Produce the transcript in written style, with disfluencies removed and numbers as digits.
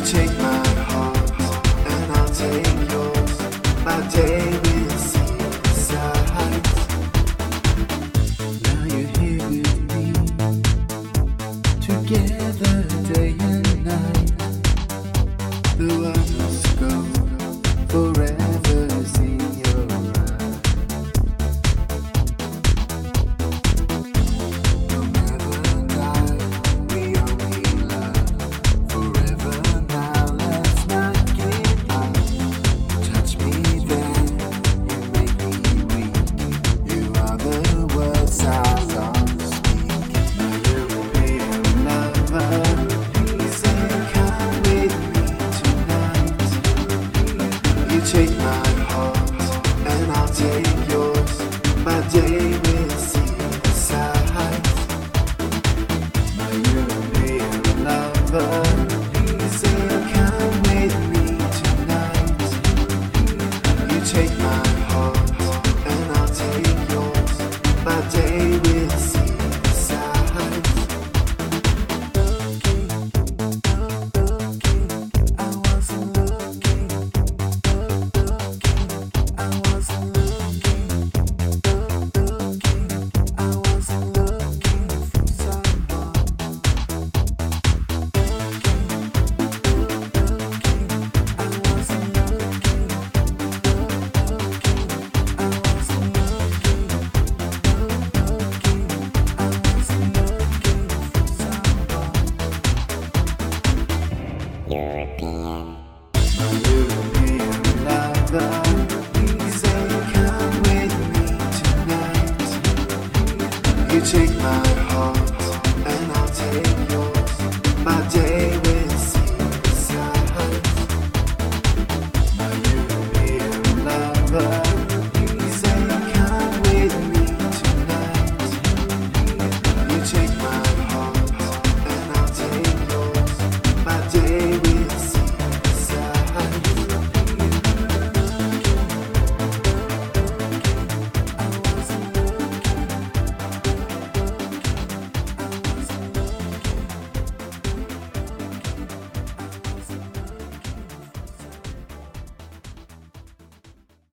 take my heart and I'll take yours. My day will see the sights. Now you're here with me, together day and night. The world must go, forever's in your eyes. We'll never die, we only love forever now. Let's not give up. Touch me then, you make me weak. You are the words I long to speak. My European lover, please say come with me tonight. You take my heart and I'll take yours. My day will see the sights. My European lover, please say come with me tonight. You take my heart and I'll take yours. My day will see the sights. I wasn't looking. I wasn't looking. I wasn't looking for someone. I wasn't looking. I wasn't looking. I wasn't looking for someone. European. My European lover, please say come with me tonight. You take my heart and I'll take yours. My day